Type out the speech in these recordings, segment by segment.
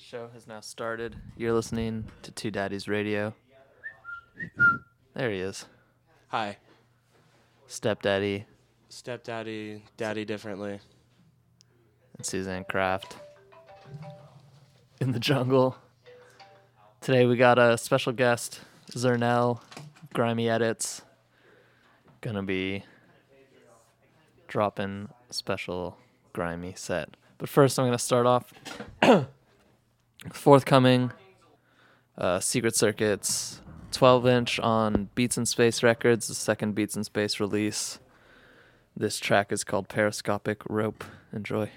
show has now started. You're listening to Two Daddies Radio. There he is. Hi. Stepdaddy Stepdaddy, daddy differently. and Suzanne Kraft in the jungle. Today we got a special guest, Zernell, Grimy Edits. Gonna be dropping a special grimy set. But first I'm gonna start off forthcoming Secret Circuits 12-inch on Beats in Space Records, the second Beats in Space release. This track is called Periscopic Rope. Enjoy.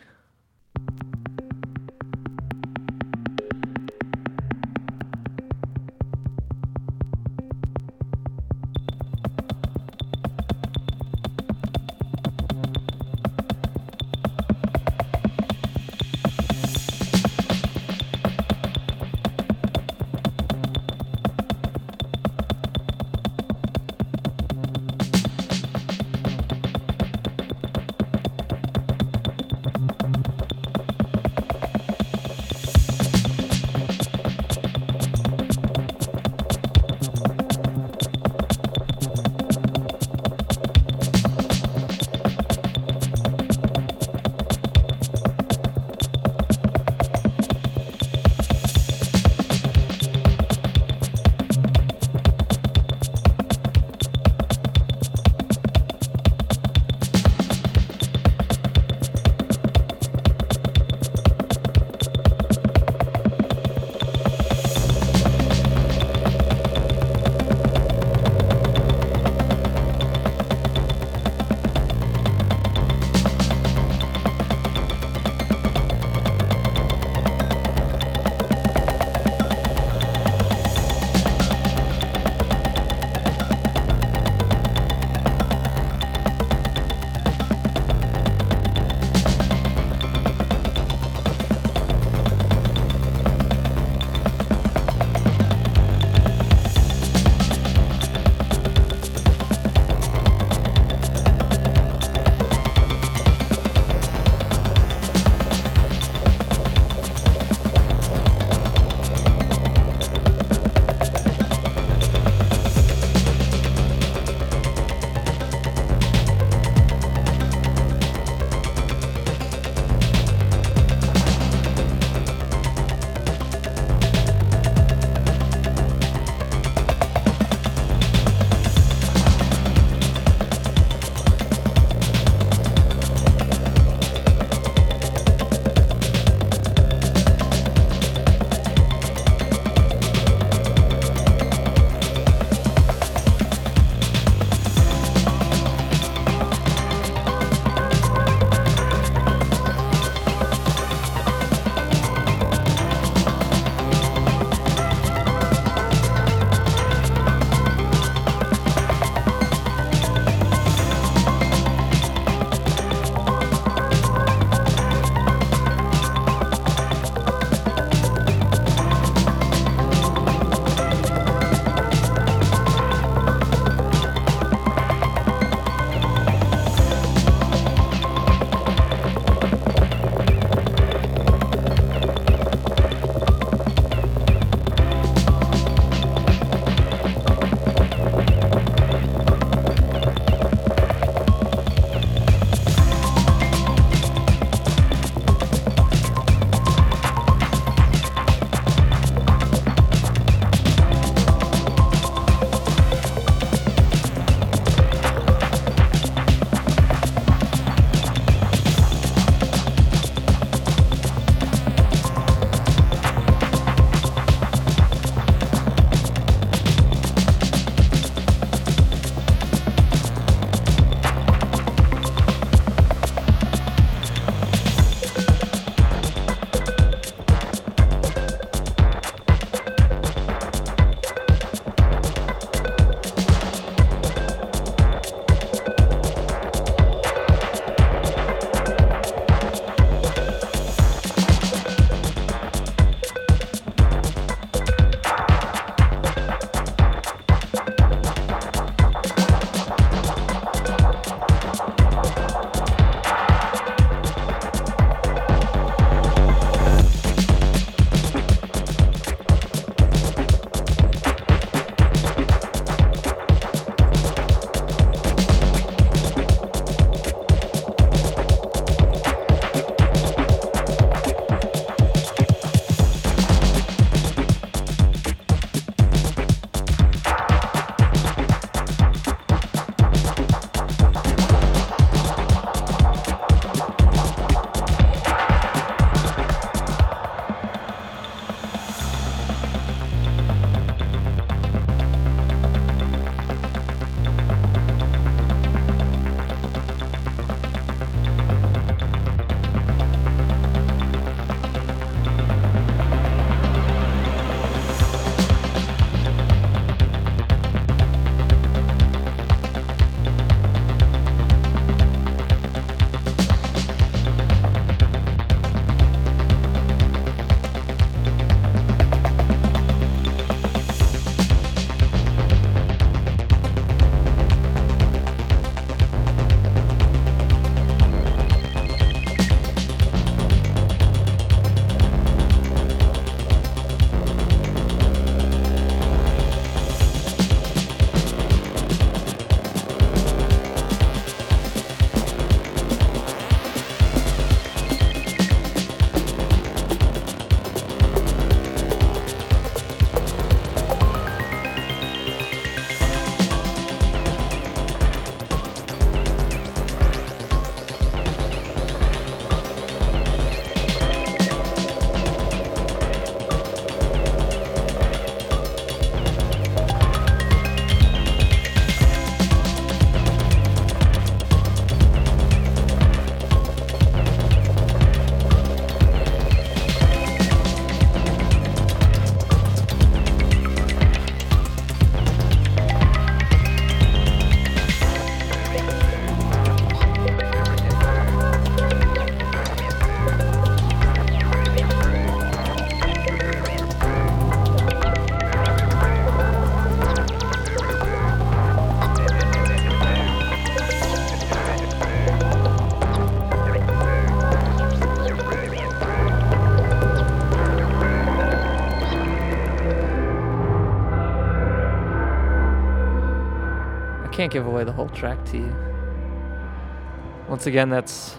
can't give away the whole track to you. Once again, that's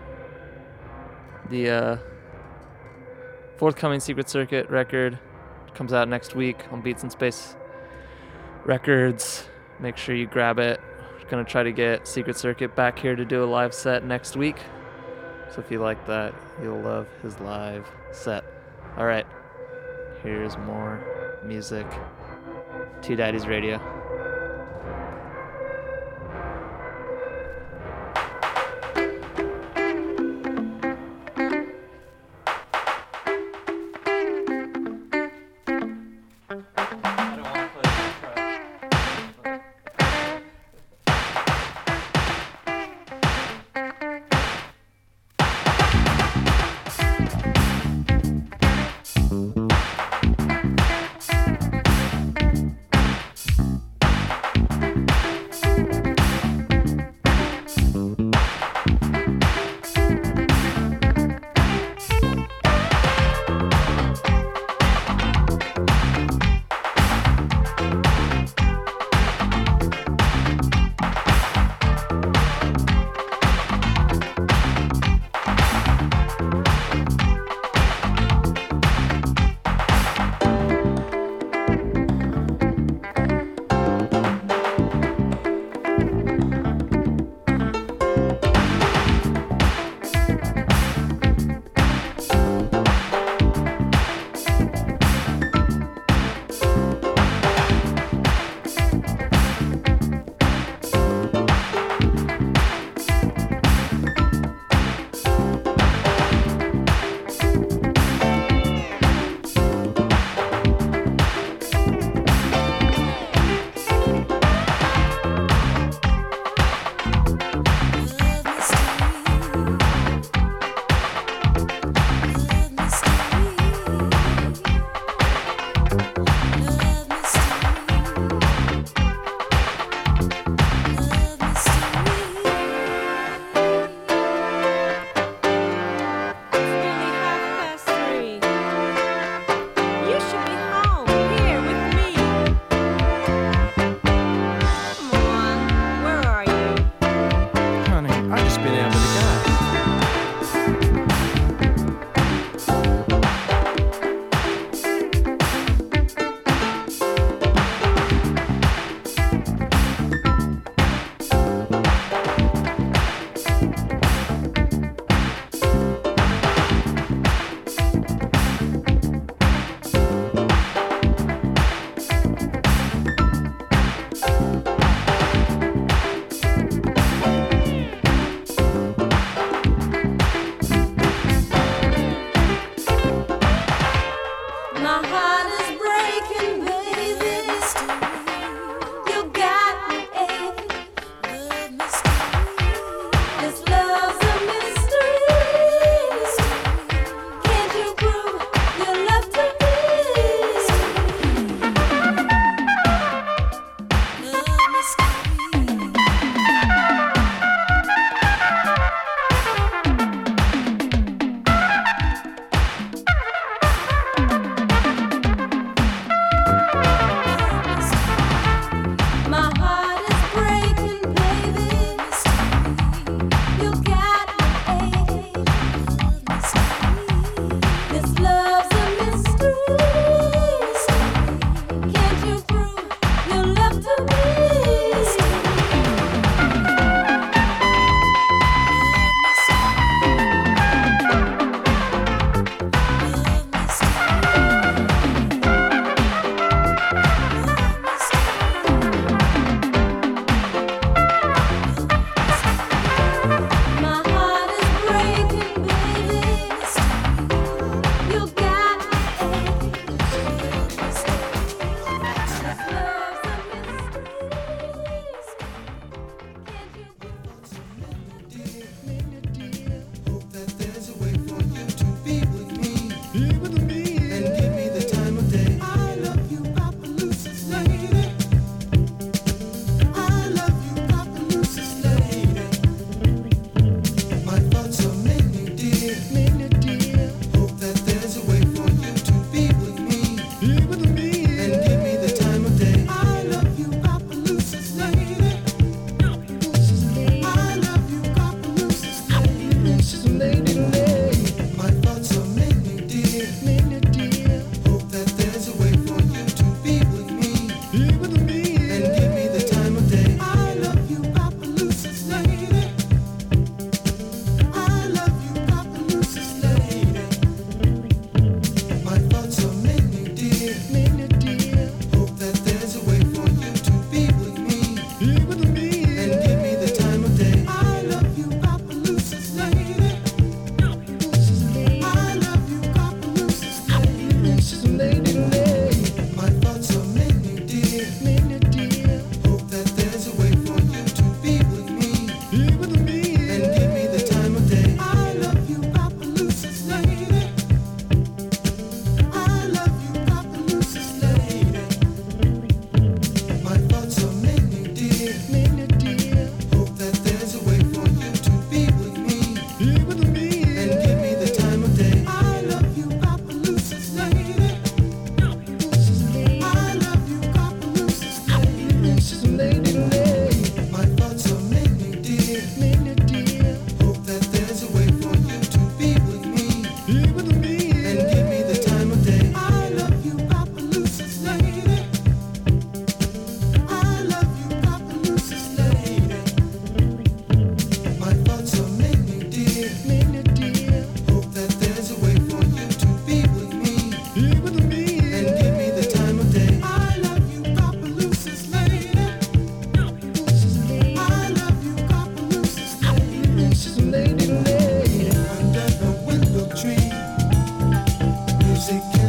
the forthcoming Secret Circuit record. Comes out next week on Beats in Space Records. Make sure you grab it. Gonna try to get Secret Circuit back here to do a live set next week. So if you like that, you'll love his live set. All right, here's more music. Two Daddies Radio.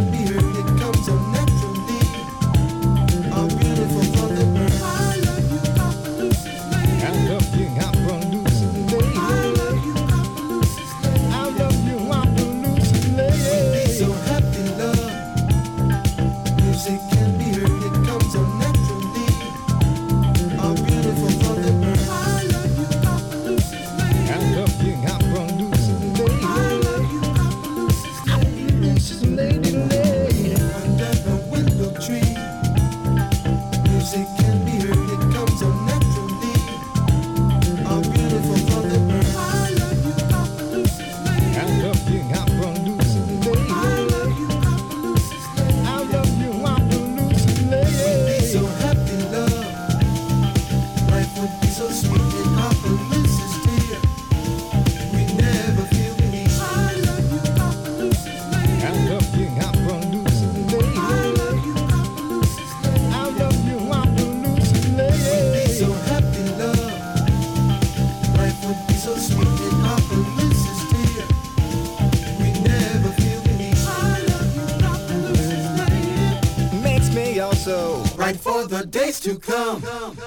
Right for the days to come.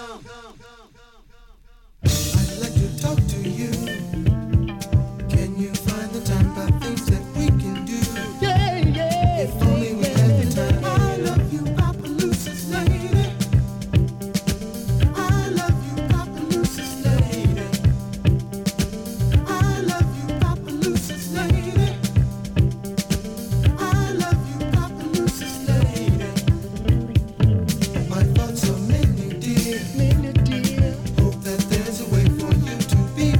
I'd like to talk to you. Can you find the time for things that we can do? Yeah, yeah. If only we had the time. I love you, Papa Lucy's lady. I love you, Papa Lucy's lady. I love you, Papa Lucy's lady. I love you, Papa Lucy's lady. My thoughts are many, dear. Hope that there's a way for you to be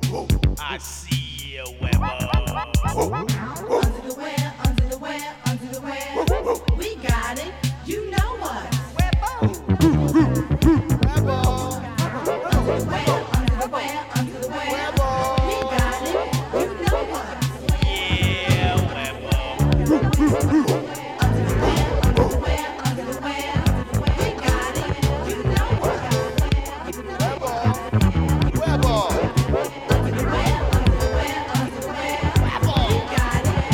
I see a Webbo. Underwear. We got it. You know what? Underwear. We got it. You know what? Yeah, Webbo. Underwear. We got it. You know what? Underwear. We got it.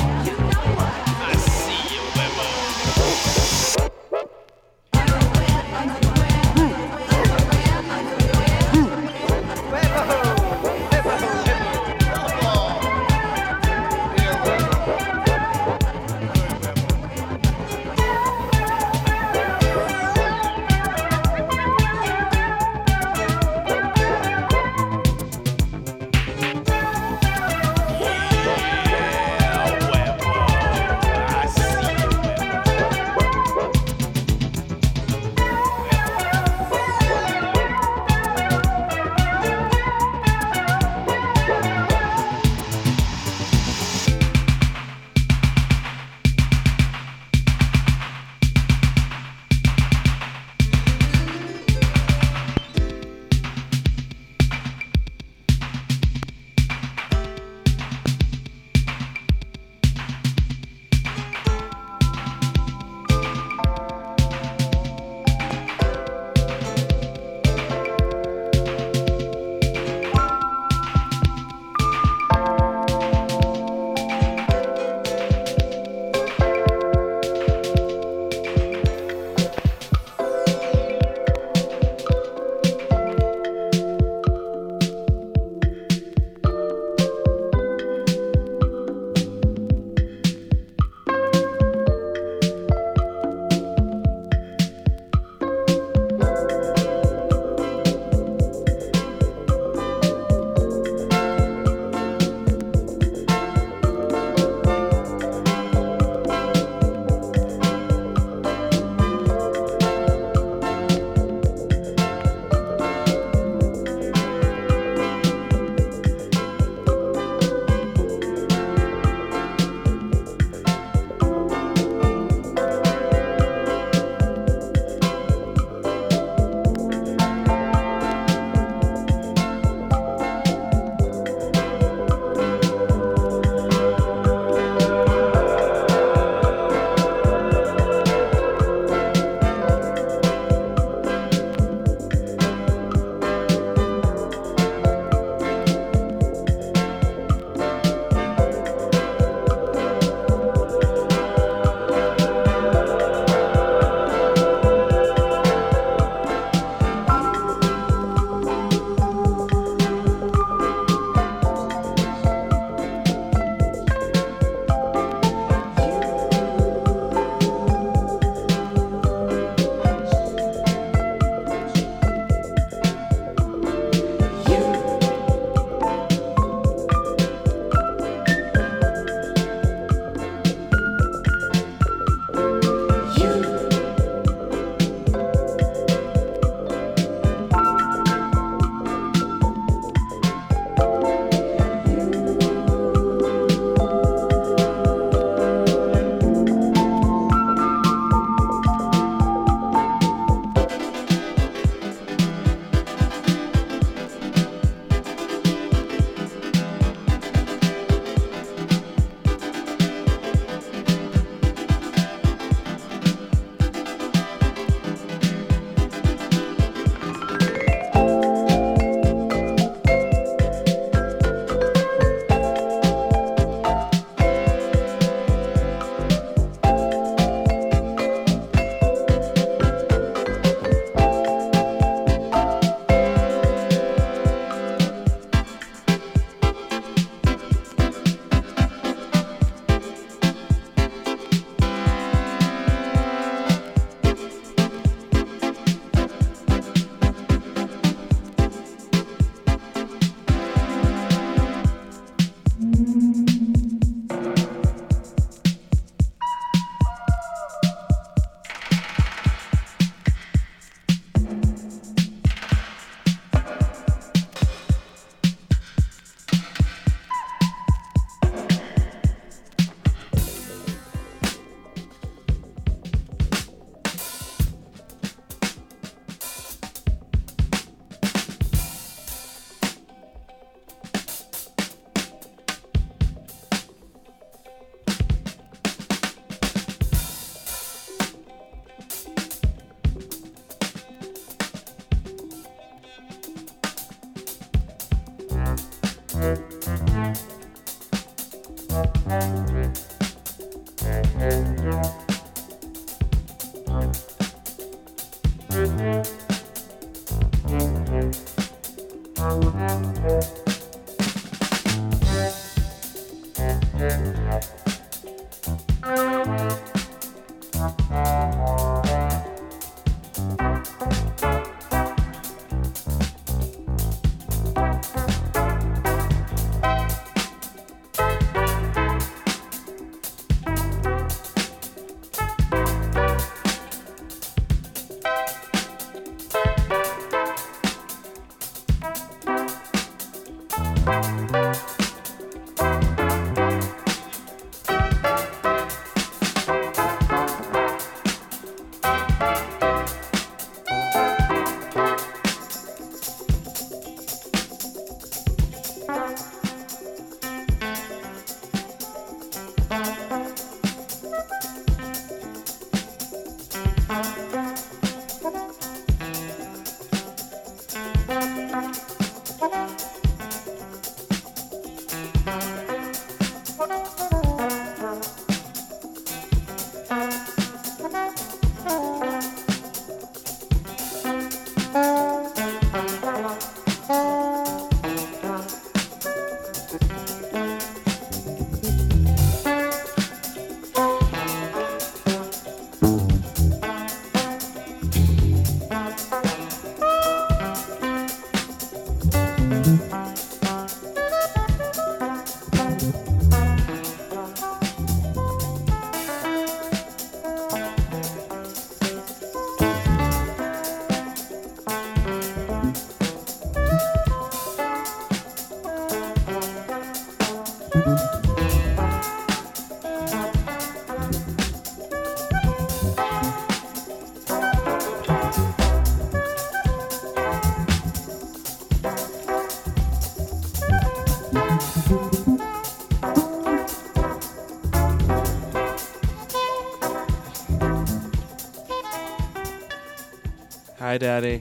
Hi, Daddy.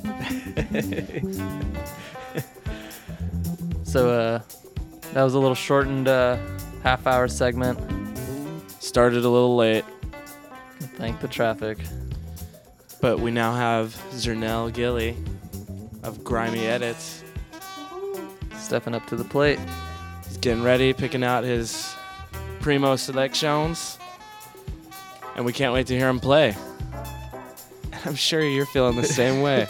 So that was a little shortened half-hour segment. Started a little late, Thank the traffic. but we now have Zernell Gilly of Grimy Edits. Stepping up to the plate. He's getting ready, picking out his primo selections, and we can't wait to hear him play. I'm sure you're feeling the same way.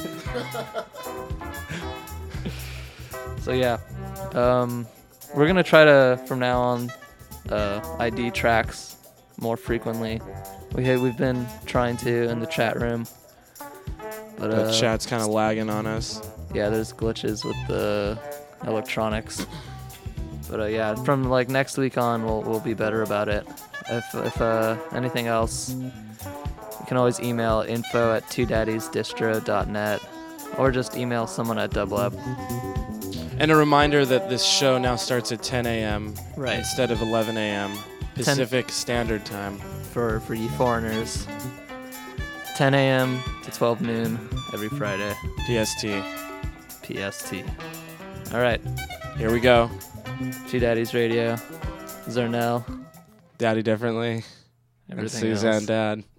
So yeah, we're gonna try to from now on ID tracks more frequently. We've been trying to in the chat room, but The chat's kind of lagging on us. yeah, there's glitches with the electronics. But yeah, from like next week on, we'll be better about it. If anything else, you can always email info@twodaddiesdistro.net or just email someone at Dublab. And a reminder that this show now starts at 10 a.m. Right. instead of 11 a.m. Pacific Standard Time. For you foreigners. 10 a.m. to 12 noon every Friday. PST. PST. All right. Here we go. Two Daddies Radio. Zernell. Daddy Differently. And Everything Suzanne else. Dad.